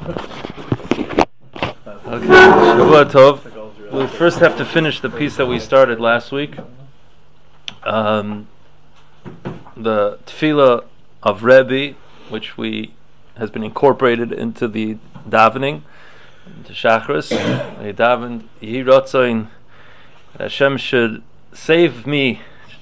Okay, Shavua Tov. We'll first have to finish the piece that we started last week. The Tefillah of Rebbe, which has been incorporated into the davening, into Shachris. They davened, Yehi Ratzain, Hashem should save me,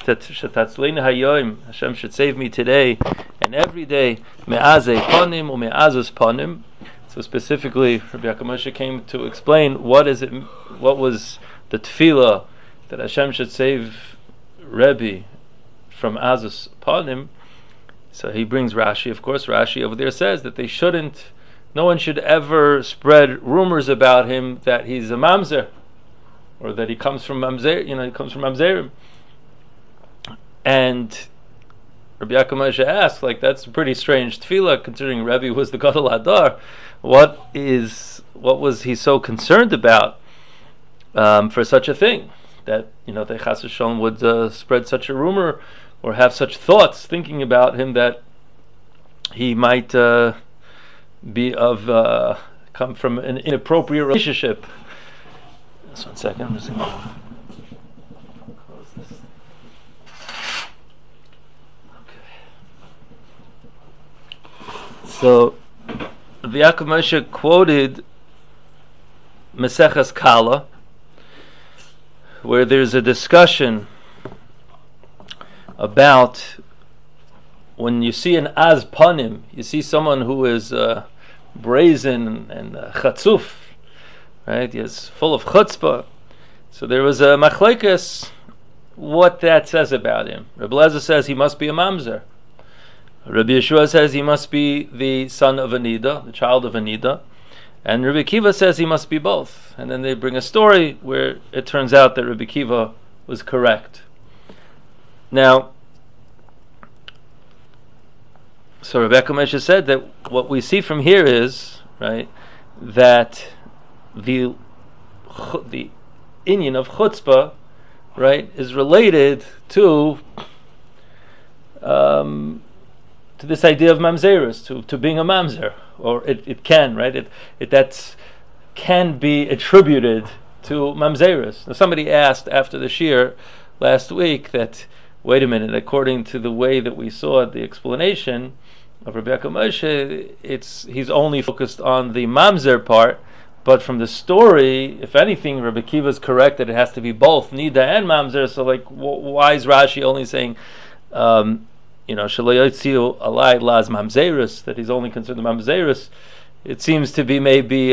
Hashem should save me today and every day, me'azei panim u me'azus panim. So specifically, Rabbi Yaakov Moshe came to explain what was the tefillah that Hashem should save Rebbe from azus panim. So he brings Rashi. Of course, Rashi over there says that no one should ever spread rumors about him that he's a mamzer, or that he comes from mamzer. He comes from mamzerim. And Rabbi Yaakov Moshe asked, that's a pretty strange tefillah, considering Rebbe was the Gadol Hadar. What was he so concerned about for such a thing? That the Chas v'Shalom would spread such a rumor or have such thoughts, thinking about him that he might be come from an inappropriate relationship. Just 1 second. I'm just going to close this. Okay. So Rabbi Yaakov Moshe quoted Maseches Kala, where there's a discussion about when you see an az panim, you see someone who is brazen and chatzuf, right? He is full of chutzpah. So there was a machlekes what that says about him. Rabbi Elazar says he must be a mamzer. Rabbi Yeshua says he must be the son of Anida, the child of Anida. And Rabbi Akiva says he must be both. And then they bring a story where it turns out that Rabbi Akiva was correct. Now, so Rebbe Moshe said that what we see from here is, right, that the inyan of chutzpah, right, is related to this idea of mamzerus, to being a mamzer, or it can, right? That can be attributed to mamzerus. Now, somebody asked after the shir last week that, wait a minute, according to the way that we saw the explanation of Rabbi Yaakov Moshe, he's only focused on the mamzer part, but from the story, if anything, Rabbi Akiva is correct that it has to be both nida and mamzer. So, why is Rashi only saying, Shaloyotziu alai laz mamzerus, that he's only concerned with mamzerus? It seems to be maybe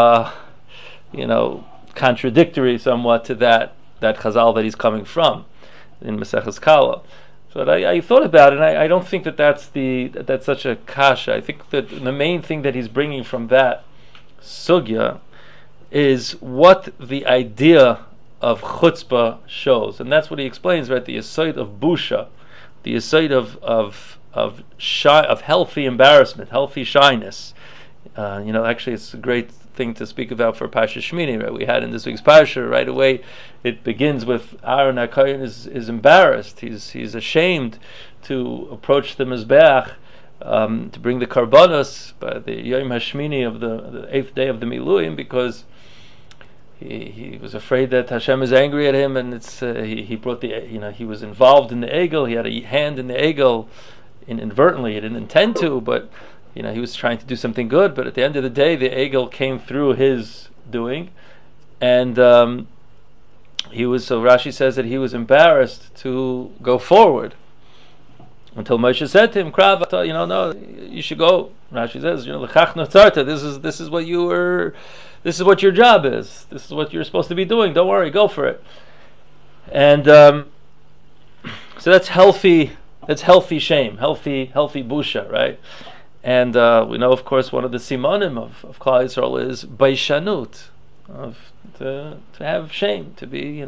contradictory somewhat to that chazal that he's coming from in Maseches Kala. But I thought about it, and I don't think that's such a kasha. I think that the main thing that he's bringing from that sugya is what the idea of chutzpah shows, and that's what he explains, right? The yesod of busha, the yesod of healthy embarrassment, healthy shyness. Actually, it's a great thing to speak about for Parsha Shmini, right? We had in this week's Parsha right away. It begins with Aaron HaKohen is embarrassed. He's ashamed to approach the Mizbeach to bring the karbanos by the Yom HaShmini of the 8th day of the Miluim, because he was afraid that Hashem is angry at him, and he brought he was involved in the egel. He had a hand in the egel inadvertently. He didn't intend to, but he was trying to do something good. But at the end of the day, the egel came through his doing, and so Rashi says that he was embarrassed to go forward until Moshe said to him, "Krav, no, you should go." Rashi says, "L'chach notzarta. This is what you were. This is what your job is. This is what you're supposed to be doing. Don't worry, go for it." And so that's healthy. That's healthy shame, healthy busha, right? And we know, of course, one of the simonim of Klal Yisrael is baishanut, to have shame, to be,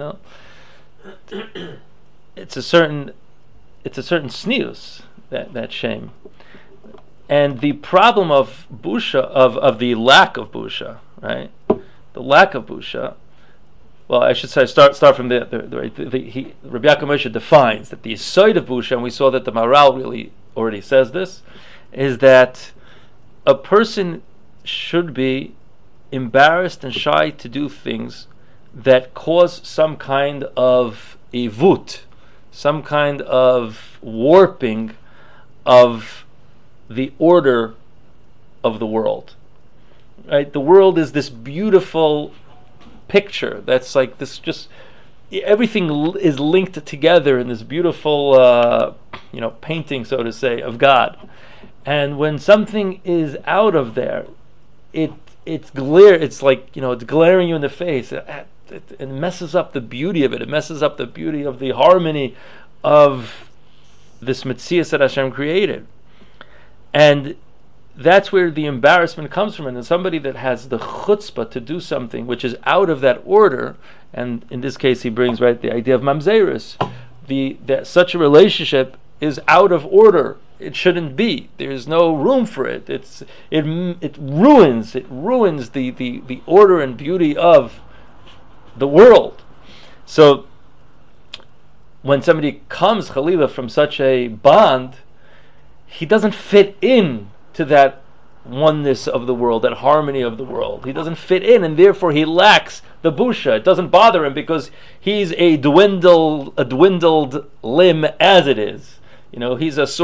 it's a certain snius, that shame. And the problem of busha, of the lack of busha, right? The lack of busha. Well, I should say start from Rabbi Yaakov Moshe defines that the side of busha, and we saw that the Maharal really already says this, is that a person should be embarrassed and shy to do things that cause some kind of ivut, some kind of warping of the order of the world. Right? The world is this beautiful picture that's like this, just everything is linked together in this beautiful painting, so to say, of God. And when something is out of there, it's like it's glaring you in the face. It messes up the beauty of it. It messes up the beauty of the harmony of this Metzias that Hashem created. And that's where the embarrassment comes from. And somebody that has the chutzpah to do something which is out of that order, and in this case he brings the idea of mamzerus, that such a relationship is out of order. It shouldn't be. There's no room for it. It ruins the order and beauty of the world. So when somebody comes Chalila from such a bond, he doesn't fit in to that oneness of the world, that harmony of the world. He doesn't fit in, and therefore he lacks the busha. It doesn't bother him because he's a dwindled limb as it is. He's a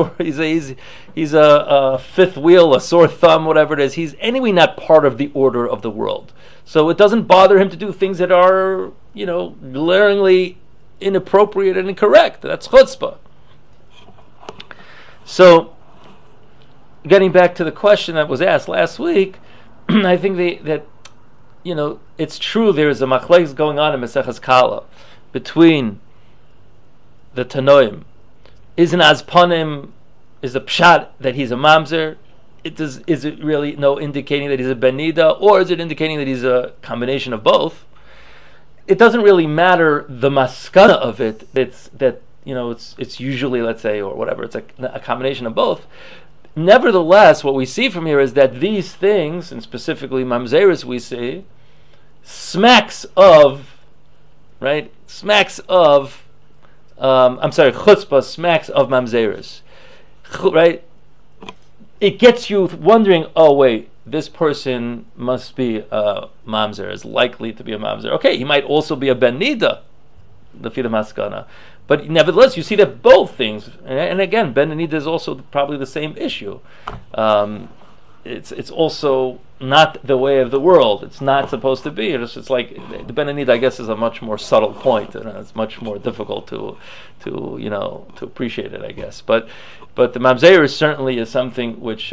fifth wheel, a sore thumb, whatever it is. He's anyway not part of the order of the world. So it doesn't bother him to do things that are, glaringly inappropriate and incorrect. That's chutzpah. So, getting back to the question that was asked last week, I think that it's true there is a machlekes going on in Maseches Kala between the Tanoim. Is an azpanim, is a pshat that he's a mamzer? Is it really indicating that he's a benida, or is it indicating that he's a combination of both? It doesn't really matter the maskana of it. It's usually, let's say, or whatever. It's a combination of both. Nevertheless, what we see from here is that these things, and specifically mamzeris, we see smacks of chutzpah smacks of mamzeris, right? It gets you wondering, oh wait, this person must be a mamzer, is likely to be a mamzer. Okay, he might also be a ben nida, the fida maskana. But nevertheless, you see that both things, and again, ben nida is also probably the same issue. It's also not the way of the world. It's not supposed to be. It's like the ben nida, I guess, is a much more subtle point, and it's much more difficult to appreciate it, I guess. But the mamzer certainly is something which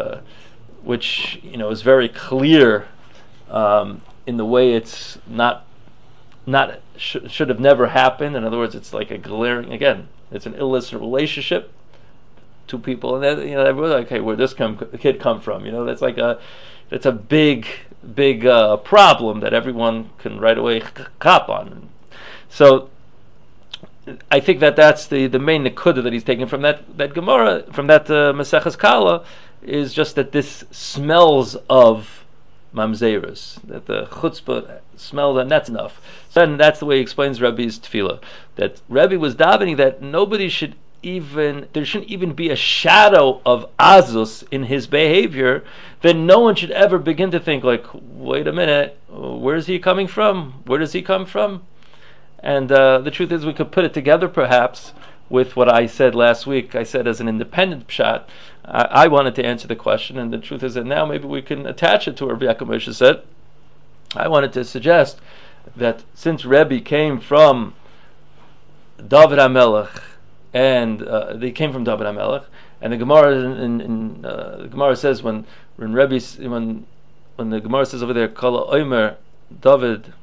is very clear in the way it's not should have never happened. In other words, it's like a glaring, again, it's an illicit relationship. Two people, and then everyone's like, okay, where'd this kid come from? That's a big problem that everyone can right away cop on. So I think that's the main nekuda that he's taking from that Gemara, from that Maseches Kala, is just that this smells of mamzerus, that the chutzpah smells, and that's enough. Then that's the way he explains Rebbe's tefillah, that Rebbe was davening that there shouldn't even be a shadow of azus in his behavior, then no one should ever begin to think like, wait a minute, where is he coming from? Where does he come from? And the truth is, we could put it together perhaps with what I said last week. I said as an independent pshat, I wanted to answer the question, and the truth is that now maybe we can attach it to what Rabbi Yaakov Moshe said. I wanted to suggest that since Rebbe came from David HaMelech, and they came from David HaMelech, and the Gemara the Gemara says when the Gemara says over there, Kala Omer David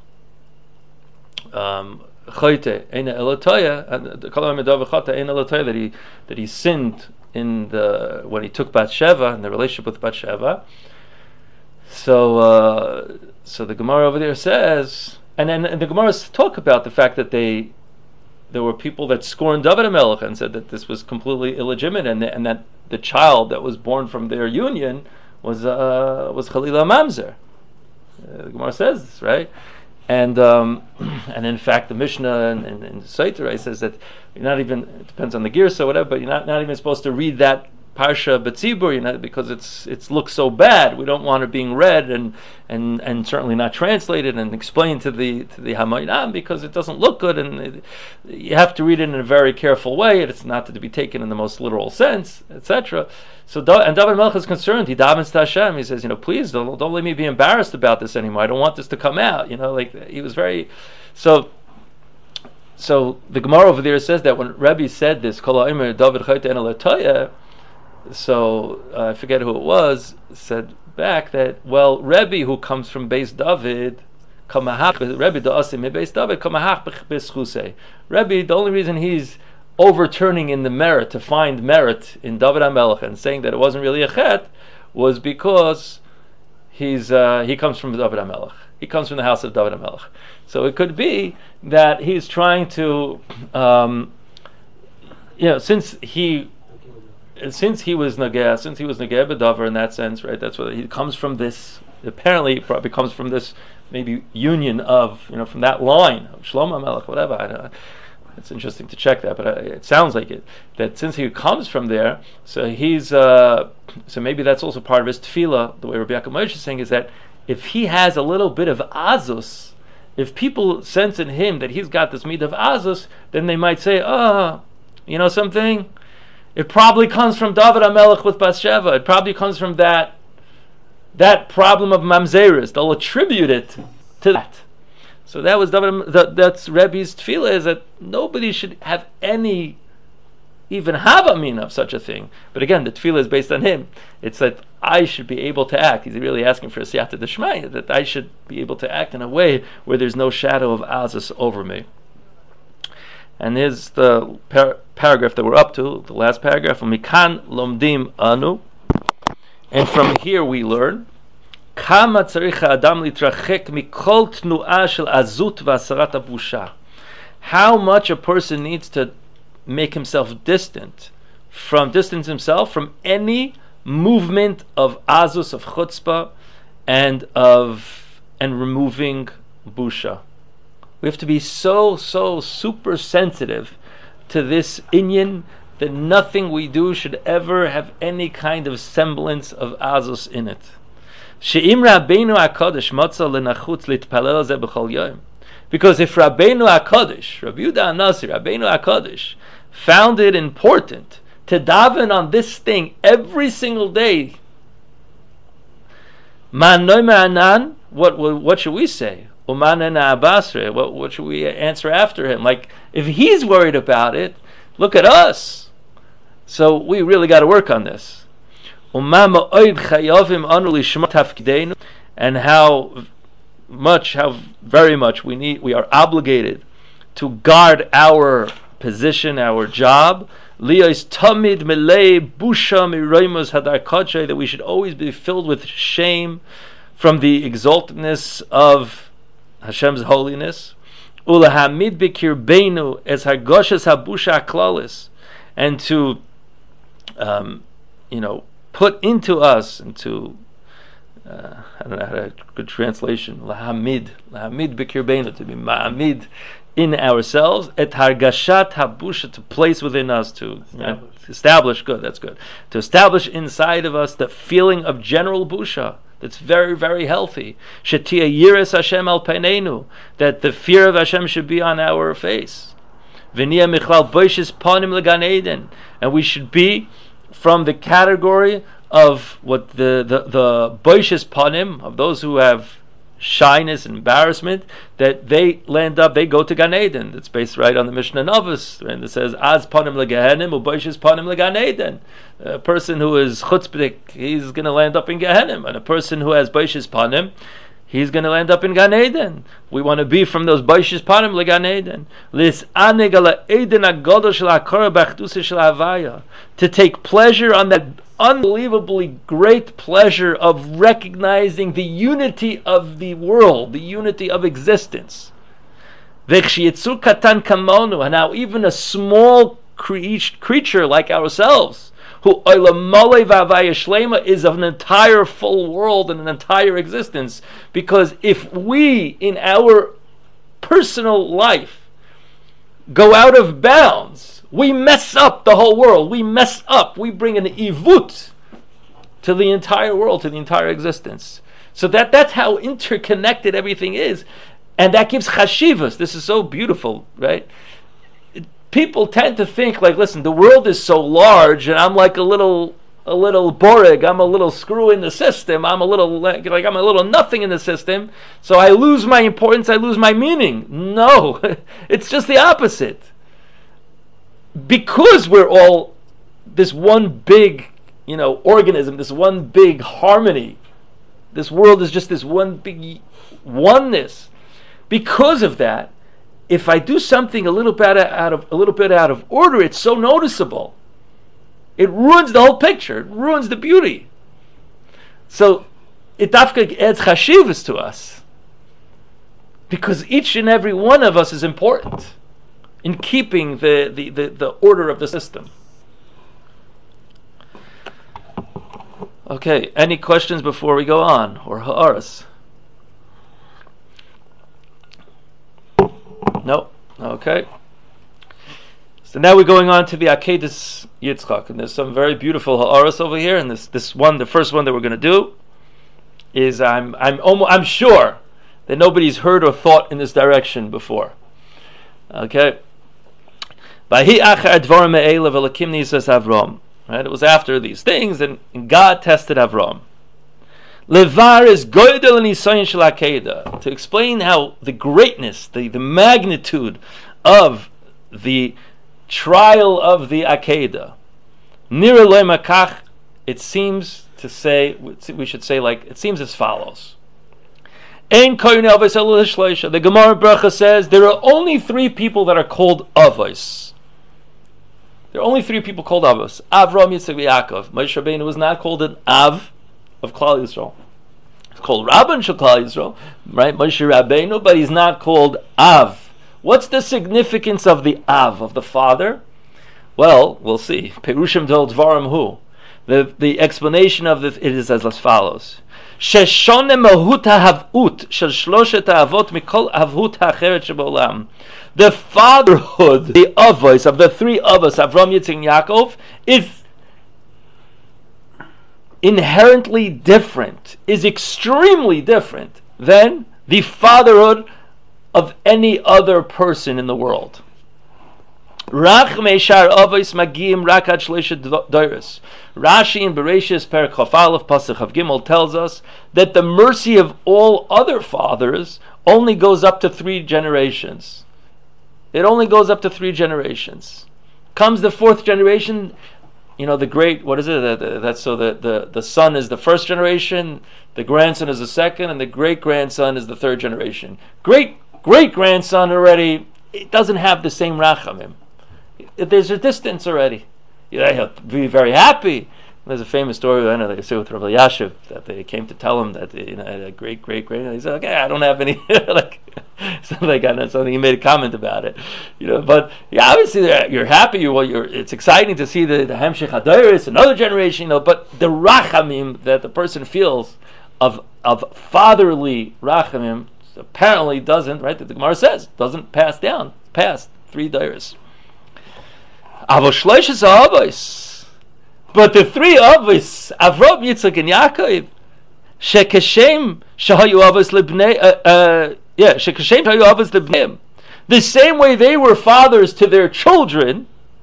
Choyte Eina Elotoya, and Kala Omer David Choyte Eina Elotoya, that he sinned when he took Bathsheba, in the relationship with Bathsheba. So the Gemara over there says, and the Gemaras talk about the fact that there were people that scorned David HaMelech and said that this was completely illegitimate, and that the child that was born from their union was Chalila Mamzer. The Gemara says this, right? And in fact, the Mishnah in Saiter says that you're not even, it depends on the Girsa or whatever, but you're not even supposed to read that Parsha B'tzibur, because it looks so bad. We don't want it being read and certainly not translated and explained to the Hamayim because it doesn't look good, and you have to read it in a very careful way. It's not to be taken in the most literal sense, etc. So, and David Melech is concerned. He davens to Hashem. He says, please don't let me be embarrassed about this anymore. I don't want this to come out. He was very so. So the Gemara over there says that when Rebbe said this, Kol ha'omer David chayte ena l'toya, so I forget who it was, said back that, Rebbe, who comes from Beis David, Rebbe da'asim mi Beis David, kamahach b'schusei. Rebbe, the only reason he's overturning in the merit, to find merit in David HaMelech and saying that it wasn't really a chet, was because he comes from David HaMelech. He comes from the house of David HaMelech. So it could be that he's trying to, since he was Nageh B'Davar in that sense, right? That's what he comes from. This apparently it probably comes from this maybe union of from that line of Shlomo HaMelech, whatever. I don't know. It's interesting to check that, but it sounds like it. That since he comes from there, so he's so maybe that's also part of his tefillah. The way Rabbi Yaakov Moshe is saying is that if he has a little bit of azus, if people sense in him that he's got this midah of azus, then they might say, something. It probably comes from David HaMelech with Bathsheba. It probably comes from that problem of mamzeris. They'll attribute it to that. So that was that's Rebbe's tefillah, is that nobody should have any, even have a min of such a thing. But again, the tefillah is based on him. It's that I should be able to act. He's really asking for a siyata d'shmaya, that I should be able to act in a way where there's no shadow of azus over me. And here's the paragraph that we're up to, the last paragraph. Mikan lomdim anu, and from here we learn. Kama tzarich ha'adam litrachek mikol tnu'ah shel azut v'asarat habusha. How much a person needs to make himself distance himself from any movement of azus, of chutzpah, and removing busha. We have to be so super sensitive to this inyan that nothing we do should ever have any kind of semblance of azus in it. She'im Rabbeinu HaKadosh matza lenachutz litpalel zeh b'chol yom. Because if Rabbeinu HaKadosh, Rabbi Yehuda HaNasi, Rabbeinu HaKadosh, found it important to daven on this thing every single day, man noimar anan, what should we say? Umanena abasre, what should we answer after him? Like, if he's worried about it, look at us. So we really got to work on this. And how very much we are obligated to guard our position, our job. That we should always be filled with shame from the exaltedness of Hashem's holiness. And to put into us, into I don't know how to good translation, lahamid b'kirbeinu, to be ma'amid in ourselves, et hargashat habusha, to place within us, to establish, good, that's good, to establish inside of us the feeling of general busha. That's very, very healthy. Shetia yiras Hashem al peineinu, that the fear of Hashem should be on our face. V'niya michlal boishes panim legan eden, and we should be from the category of what the boishes panim, of those who have shyness and embarrassment, that they go to Gan Eden. It's based right on the Mishnah Novus, and it says az panim legehenim u boishes panim legan eden. A person who is chutzpahdik, he's going to land up in Gehenim, and a person who has boishes panim, he's going to land up in Gan Eden. We want to be from those boishes panim legan eden. To take pleasure on that unbelievably great pleasure of recognizing the unity of the world, the unity of existence. And now even a small creature like ourselves, who is of an entire full world and an entire existence, because if we in our personal life go out of bounds, we mess up the whole world. We mess up. We bring an ivut to the entire world, to the entire existence. So that's how interconnected everything is. And that gives chashivas. This is so beautiful, right? People tend to think like, listen, the world is so large, and I'm like a little borig. I'm a little screw in the system. I'm a little like I'm a little nothing in the system. So I lose my importance. I lose my meaning. No, it's just the opposite. Because we're all this one big, organism, this one big harmony. This world is just this one big oneness. Because of that, if I do something a little bit out of order, it's so noticeable. It ruins the whole picture. It ruins the beauty. So it adds chashivas to us, because each and every one of us is important in keeping the order of the system. Okay, any questions before we go on, or ha'aras? No? Okay. So now we're going on to the Akedas Yitzchak, and there's some very beautiful ha'aras over here. And this one, the first one that we're going to do, is I'm sure that nobody's heard or thought in this direction before. Okay. Right? It was after these things, and God tested Avram. Levar is goydel nisayin shel Akedah, to explain how the greatness, the magnitude of the trial of the Akedah. Nira loy makach, it seems to say, we should say like, it seems as follows. Ein koyin avos elo shloisha. The Gemara Bracha says there are only 3 people that are called avos. There are only 3 people called avos. Avram, Yitzchak, Yaakov. Moshe Rabbeinu was not called an av of Klal Yisrael. He's called Rabban Shel Klal Yisrael, right? Moshe Rabbeinu, but he's not called av. What's the significance of the av, of the father? Well, we'll see. Perushim Dol Dvarim Hu. The explanation of it is as follows. Sheshone mahut ha'havut shel shloshet ha'avot mikol havut ha'acheret sheba'olam. The fatherhood, the avos of the 3 avos, Avram, Yitzchak, and Yaakov, is inherently different, is extremely different than the fatherhood of any other person in the world. Rashi in Bereshis Perek Chaf Aleph Pasuk Chav Gimel tells us that the mercy of all other fathers only goes up to 3 generations. It only goes up to 3 generations. Comes the 4th generation, the great, what is it? That's so the son is the 1st generation, the grandson is the 2nd, and the great grandson is the 3rd generation. Great grandson already, it doesn't have the same rachamim. There's a distance already. He'll be very happy. There's a famous story I know they say with Rav Yashiv that they came to tell him that had a great grandson. He said, "Okay, I don't have any." Something. He made a comment about it, But obviously you're happy. It's exciting to see the Hamshech Hadoros, another generation. But the rachamim that the person feels of fatherly rachamim apparently doesn't. Right? That the Gemara says doesn't pass down past 3 dairas. But the 3 avos, Avram, Yitzchak, and Yaakov, shekashem shahayu avos lebneim, the same way they were fathers to their children,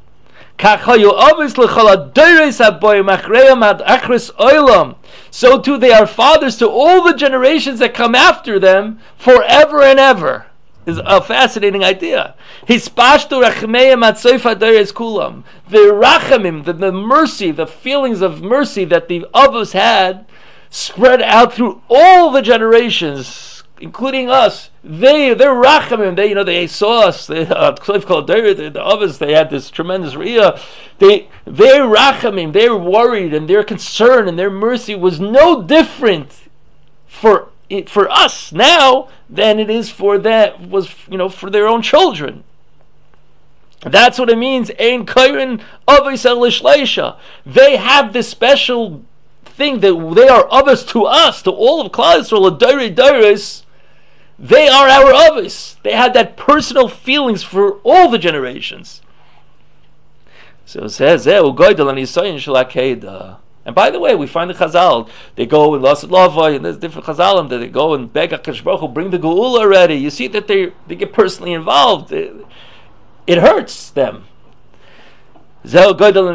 so too they are fathers to all the generations that come after them forever and ever. Is a fascinating idea. The rachamim, the mercy, the feelings of mercy that the avos had, spread out through all the generations, including us. Their rachamim, they saw us. The avos, they had this tremendous riyah. Their rachamim, their worried and their concern and their mercy was no different for us now than it is for for their own children. That's what it means. Ein kairin avos el shleisha. They have this special thing that they are avos to us, to all of Klal Yisrael, adorei doros. They are our avos. They had that personal feelings for all the generations. So it says, and by the way, we find the Chazal, they go in Lassad Lavai, and there's different Chazalim that they go and beg HaKadosh Baruch Hu, bring the Geula already. You see that they get personally involved. It hurts them. Huh?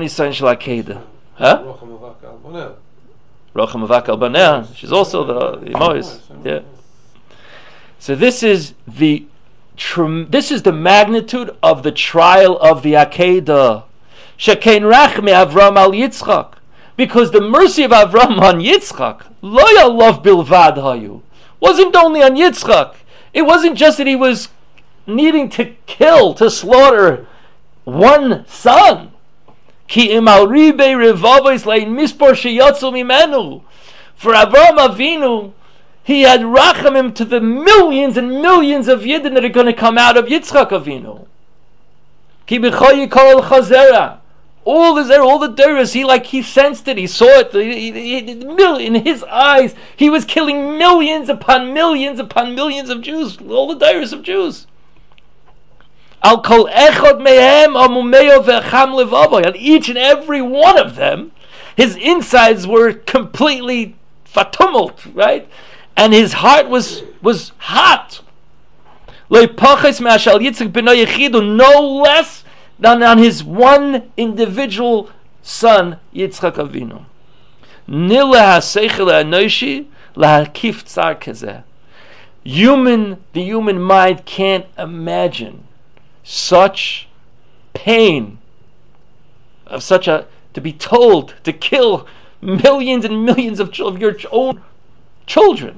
Rocham Avak al Baneh. She's also the Mois. Yeah. So this is the magnitude of the trial of the Akedah. Shekein Rachme Avram al Yitzchak. Because the mercy of Avram on Yitzchak, lo yalav bilvad hayu, wasn't only on Yitzchak. It wasn't just that he was needing to slaughter one son. Ki imal ribe revavos lein mispor sheyatzu mimenu. For Avram Avinu, he had rachamim to the millions and millions of Yidden that are going to come out of Yitzchak Avinu. Ki b'chol yikol chazera. All the Deiros, he sensed it, he saw it, in his eyes, he was killing millions upon millions upon millions of Jews, all the Deiros of Jews. Al kol echad mehem amumeo ve'cham levavo, and each and every one of them, his insides were completely fatumult, right? And his heart was hot. Lo pachas me'ashal Yitzchak b'no yechidu, no less than on his one individual son, Yitzchak Avinu. Nila ha'seichel ha'anoshi lahakif tzar kezeh. The human mind can't imagine such pain of to be told to kill millions and millions of your own children.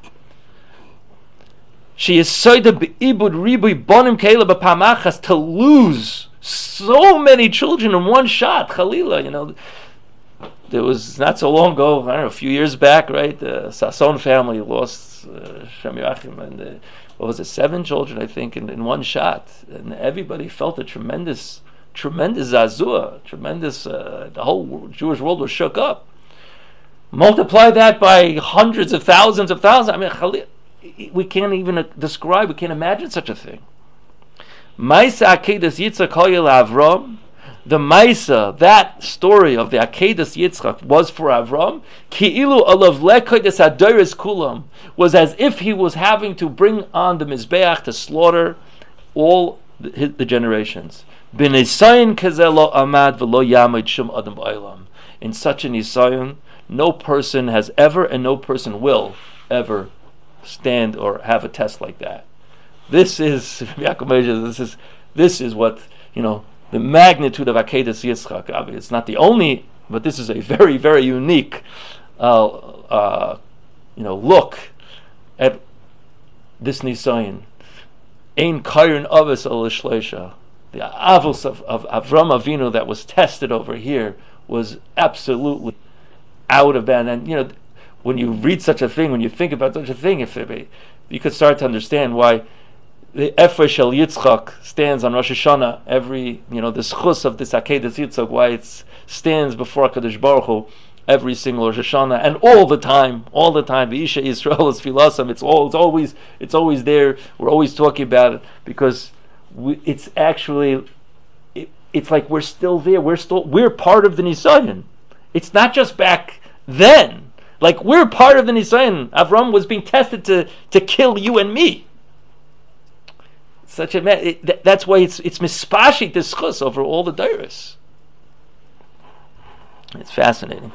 She is soida be'ibud ribui bonim keila b'pamachas, to lose so many children in one shot. Chalila, there was not so long ago, I don't know, a few years back, right? The Sasson family lost Shem Yoachim, and 7 children, I think, in one shot, and everybody felt a tremendous zazua, the whole Jewish world was shook up. Multiply that by hundreds of thousands of thousands. I mean, we can't even describe, we can't imagine such a thing. Maisa Akedas Yitzchak Hoyel Avram, the Maisa, that story of the Akedas Yitzchak was for Avram. Ki'ilu alav lekoides hadoros kulam, was as if he was having to bring on the Mizbeach to slaughter all the generations. B'nisayin kazeh lo amad v'lo yamid shum adam b'olam. In such an nisayon, no person has ever and no person will ever stand or have a test like that. This is this is what, the magnitude of Akedas Yitzchak. It's not the only, but this is a very, very unique look at this Nisayon. Ein Kairin Avos al Shleisha. The Avos of Avram Avinu that was tested over here was absolutely out of band. And when you read such a thing, when you think about such a thing, you could start to understand why the Efresh Shel Yitzchak stands on Rosh Hashanah every, the schus of this Akedas Yitzchak, why it stands before HaKadosh Baruch Hu every single Rosh Hashanah, and all the time, V'isha Yisrael is filasam, it's always there, we're always talking about it, because it's actually, it's like we're still there, we're part of the Nisayon. It's not just back then, like we're part of the Nisayon. Avram was being tested to kill you and me. That's why it's mispashit this chus over all the dairis. It's fascinating.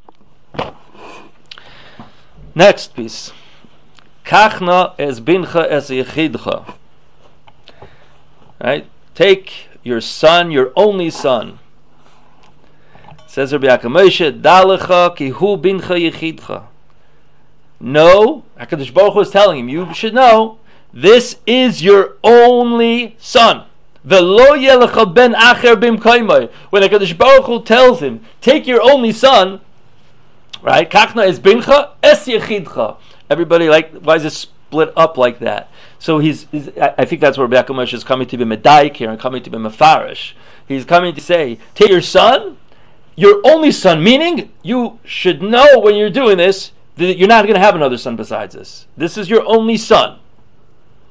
Next piece. Kachna es bincha es yechidcha. Right? Take your son, your only son. Says Rabbi Yaakov Moshe, Dalecha ki hu bincha yechidcha. No, HaKadosh Baruch Hu is telling him, you should know, this is your only son. V'lo yelecha ben acher b'mkoymai. When HaKadosh Baruch Hu tells him, take your only son, right? Kachna es bincha es yechidcha. Everybody, why is it split up like that? So I think that's where Rabbi Yaakov Moshe is coming to be medaik here and coming to be mefarish. He's coming to say, take your son, your only son, meaning you should know when you're doing this that you're not going to have another son besides this. This is your only son.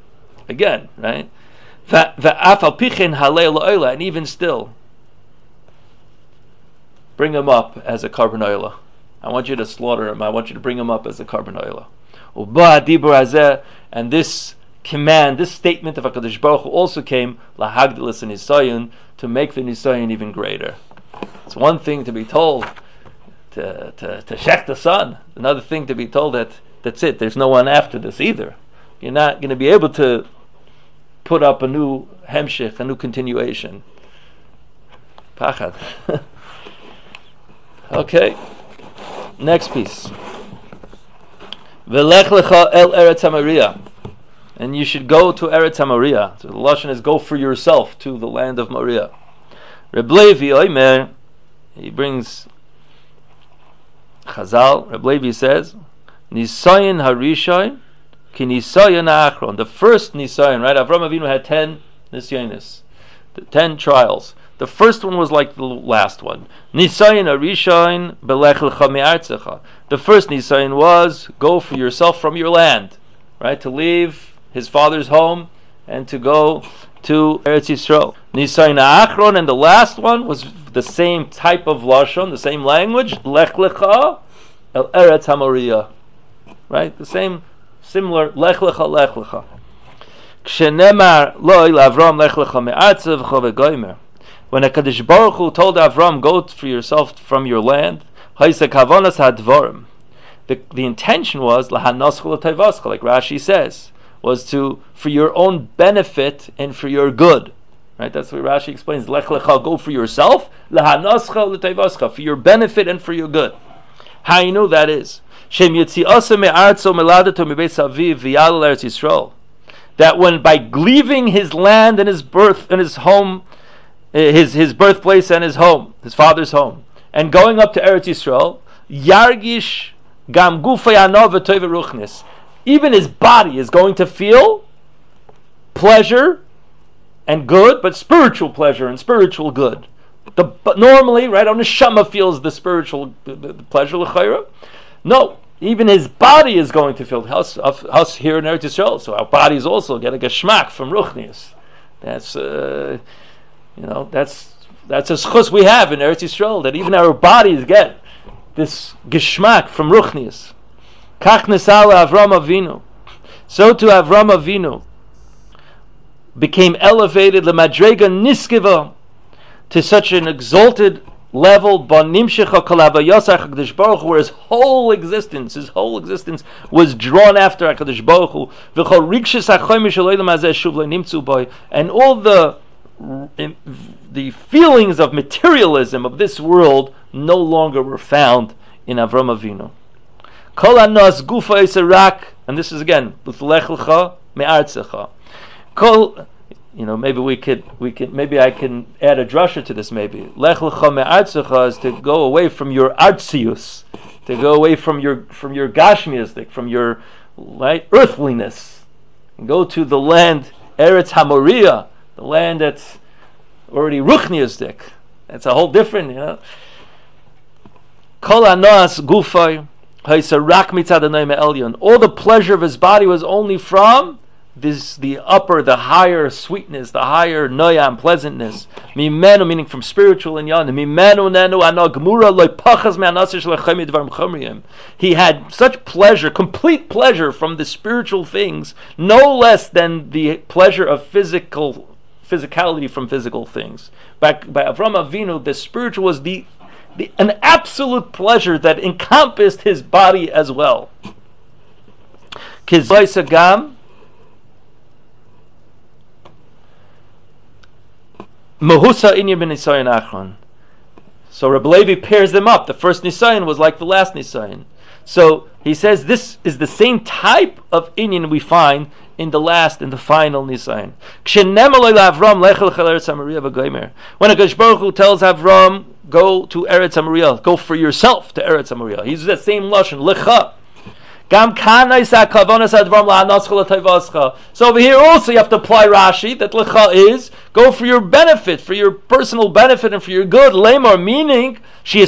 Again, right? And even still, bring him up as a carbon oila. I want you to slaughter him. I want you to bring him up as a carbon oila. And this command, this statement of HaKadosh Baruch Hu also came lahagdilas nisayon, to make the nisayon even greater. It's one thing to be told to shech the sun. Another thing to be told that that's it. There's no one after this either. You're not going to be able to put up a new hemshich, a new continuation. Pachad. Okay. Next piece. Velech lecha el Eretz HaMoriah. And you should go to Eretz HaMoriah. So the lashon is go for yourself to the land of Moriah. Reb Levi Omer, he brings Chazal. Reb Levi says, Nisayin Harishayin ki Nisayin Ha'achron. The first Nisayin, right? Avram Avinu had 10 Nisyanis, the 10 trials. The first one was like the last one. Nisayin Harishayin belech lecha me'artzecha. The first Nisayin was go for yourself from your land, right? To leave his father's home and to go to Eretz Yisrael. Nisayin Ha'achron, and the last one was the same type of lashon, the same language. Lech lecha el Eretz HaMoriah. Right? The same, similar. Lech lecha, lech lecha. Kshenemar loy l'Avram lech lecha me'artzecha v'goymer. When HaKadosh Baruch Hu told Avram, go for yourself from your land, haisa kavanas hadvarim. The intention was lahanoscha l'tayvascha, like Rashi says, was to for your own benefit and for your good. Right? That's what Rashi explains. Lech lecha, go for yourself. Lahanoscha l'tayvascha, for your benefit and for your good. How you know that is? Shem yitziasa me'artzo meladato mibeis aviv v'yal Eretz Yisrael. That when by leaving his land and his birth and his home, his birthplace and his home, his father's home, and going up to Eretz Yisrael, yargish gam gufay anov v'toy v'ruchnis. Even his body is going to feel pleasure and good, but spiritual pleasure and spiritual good. But normally, right, on the neshama feels the spiritual the pleasure l'chayra. No, even his body is going to feel us here in Eretz Yisrael. So our bodies also get a geschmack from ruchnius. That's that's a schus we have in Eretz Yisrael, that even our bodies get this geschmack from ruchnius. Kach nesala Avram Avinu. So to Avram Avinu became elevated lemadrega niskiva, to such an exalted level, where his whole existence was drawn after HaKadosh Baruch Hu, and all the feelings of materialism of this world no longer were found in Avram Avinu. And this is again with lech lecha me'artzecha. Maybe maybe I can add a drasha to this. Maybe lech lecha me'artzecha is to go away from your artzius, to go away from your gashmiastic, from your earthliness, and go to the land Eretz HaMoriah, the land that's already ruchniastic. That's a whole different, Kol anas gufay. All the pleasure of his body was only from the upper, the higher sweetness, the higher noyam, pleasantness. Mimenu, meaning from spiritual and yana. Mimenu nenu anagmura loy pachas me'anasir shlechemi dvarim chomriyim. He had such pleasure, complete pleasure from the spiritual things, no less than the pleasure of physicality from physical things. By Avram Avinu, the spiritual was an absolute pleasure that encompassed his body as well. Kizvaisagam Mahusa Inya ben Nisayan Achron. So Reb Levi pairs them up. The first Nisayan was like the last Nisayan. So he says this is the same type of Inyan we find in the last and the final Nisayan. When HaKadosh Baruch Hu tells Avram, go to Eretz HaMoriah, go for yourself to Eretz HaMoriah. He uses that same lashon, lecha. So over here also you have to apply Rashi, that lecha is, go for your benefit, for your personal benefit and for your good. Lemar, meaning,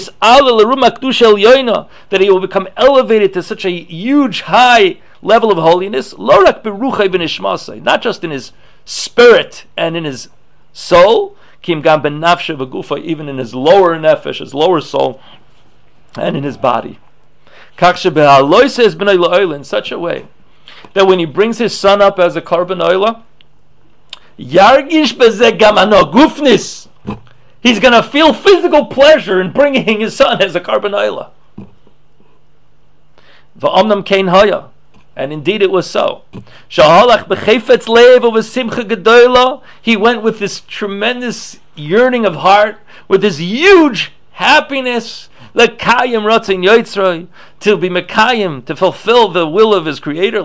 that he will become elevated to such a huge, high level of holiness, not just in his spirit and in his soul, Kim gam ben nafshe v'gufa, even in his lower nefesh, his lower soul, and in his body. Kakshe be'aloise es b'nai la'oila, in such a way that when he brings his son up as a korban oila, yargish bezeh gam ano gufnis, he's going to feel physical pleasure in bringing his son as a korban oila. V'omnam kein haya. And indeed it was so. He went with this tremendous yearning of heart, with this huge happiness, to be Mekayim, to fulfill the will of his creator,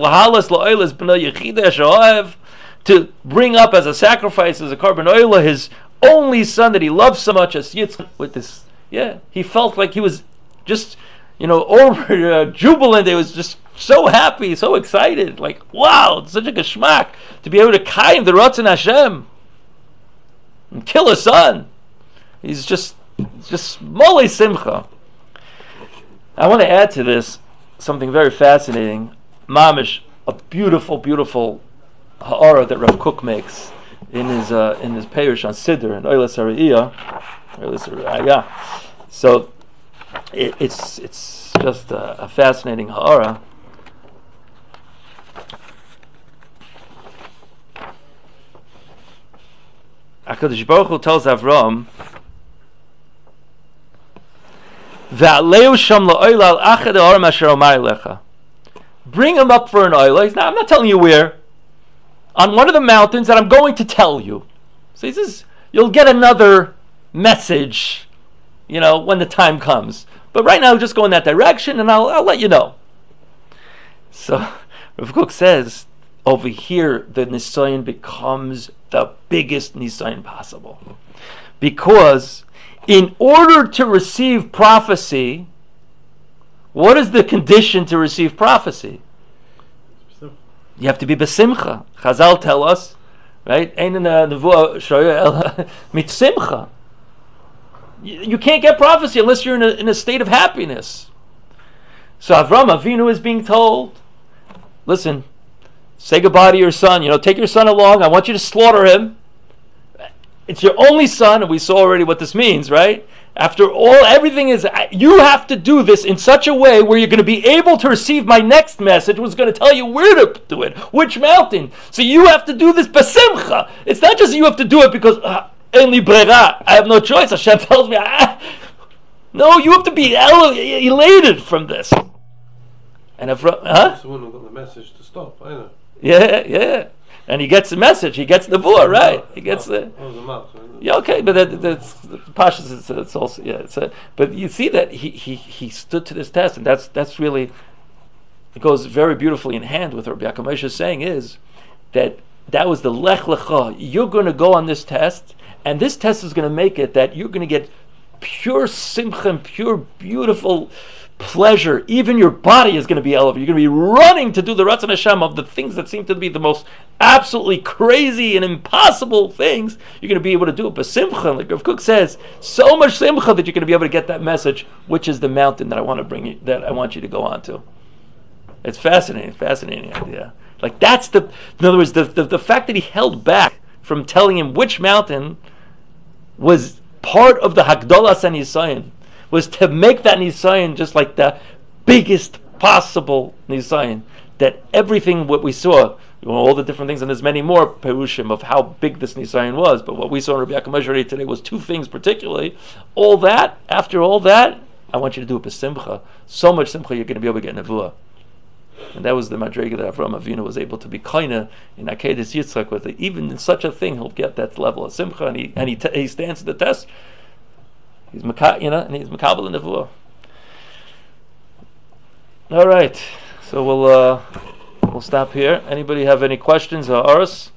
to bring up as a sacrifice, as a korban oila, his only son that he loved so much, as Yitzchak, with this, he felt like he was just, over jubilant. He was just so happy, so excited, like, wow, it's such a geschmack to be able to kaim the Ratzon Hashem and kill his son. He's just mole simcha. I want to add to this something very fascinating. Mamish, a beautiful, beautiful ha'ara that Rav Kook makes in his Perush on Siddur and Oilas Hariyah. So it's just a fascinating ha'ara. HaKadosh Baruch Hu tells Avram, bring him up for an oila. I'm not telling you where. On one of the mountains that I'm going to tell you. So he says, you'll get another message, when the time comes. But right now, just go in that direction, and I'll let you know. So Rav Kook says, over here, the Nisayon becomes the biggest Nisayon possible. Because in order to receive prophecy, what is the condition to receive prophecy? You have to be besimcha. Chazal tell us, right? Mitsimcha. You can't get prophecy unless you're in a state of happiness. So Avram Avinu is being told, listen, say goodbye to your son. Take your son along. I want you to slaughter him. It's your only son, and we saw already what this means, right? After all, everything is, you have to do this in such a way where you're going to be able to receive my next message, which is going to tell you where to do it, which mountain. So you have to do this besimcha. It's not just you have to do it because, enli brera, I have no choice. Hashem tells me, no, you have to be elated from this. And Avram, That's the one who got the message to stop, I know. Yeah. And he gets the message. He gets the vur, right? He gets the. Okay, but that's Pashas. It's also but you see that he stood to this test, and that's really, it goes very beautifully in hand with what Rabbi Yaakov Moshe is saying is that was the lech lecha. You're going to go on this test, and this test is going to make it that you're going to get pure simcha, and pure beautiful pleasure. Even your body is going to be elevated. You're going to be running to do the Ratzon Hashem of the things that seem to be the most absolutely crazy and impossible things. You're going to be able to do it. But simcha, like Rav Kook says, so much simcha that you're going to be able to get that message, which is the mountain that I want you to go on to. It's fascinating idea. Like that's in other words, the fact that he held back from telling him which mountain was part of the Hagdolas and Nisayon, was to make that Nisayon just like the biggest possible Nisayon. That everything what we saw, all the different things, and there's many more perushim of how big this Nisayon was, but what we saw in Rabbi Yaakov Moshe today was two things particularly. All that, after all that, I want you to do it b'simcha. So much simcha you're going to be able to get nevuah. And that was the madrega that Avraham Avinu was able to be kaina in Akedas Yitzchak with it. Even in such a thing, he'll get that level of simcha, and he stands the test. He's and he's makabel in nevuah. All right, so we'll stop here. Anybody have any questions or ours?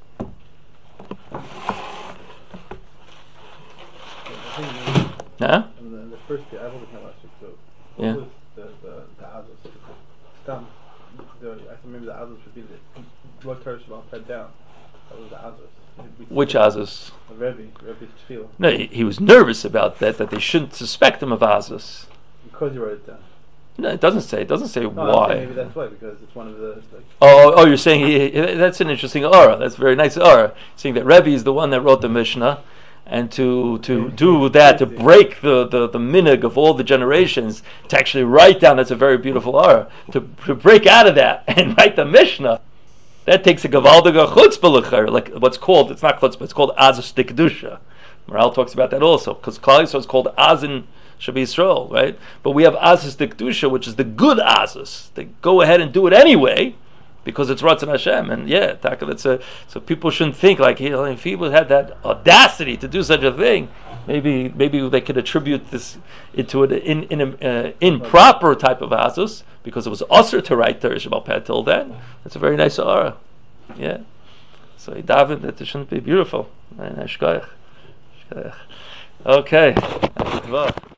The first day, I've only had last week, so what was the Azos? I remember the Azos would be the blood Torah Shabbat fed down. That was the Azos. Which Azos? Rebbe's tefillah. No, he was nervous about that they shouldn't suspect him of Azos. Because he wrote it down. No, it doesn't say. It doesn't say no, why. Maybe that's why, because it's one of the. Oh, you're saying that's an interesting aura. That's a very nice aura. Saying that Rebbe is the one that wrote the Mishnah, and to do that, to break the minig of all the generations, to actually write down, that's a very beautiful aura, to break out of that and write the Mishnah, that takes a gavaldige chutzpah, like what's called, it's not chutzpah, it's called Azus Dikdusha. Maral talks about that also, because Klal Yisrael is called Azin Shabi Yisrael, right? But we have Azus Dikdusha, which is the good Azus. They go ahead and do it anyway, because it's Ratzon Hashem, and yeah, so people shouldn't think like, if people had that audacity to do such a thing, maybe they could attribute this into an improper type of azus, because it was usher to write Torah Shabbat Peh till then. It's a very nice aura, yeah. So he davened that it shouldn't be beautiful. Okay.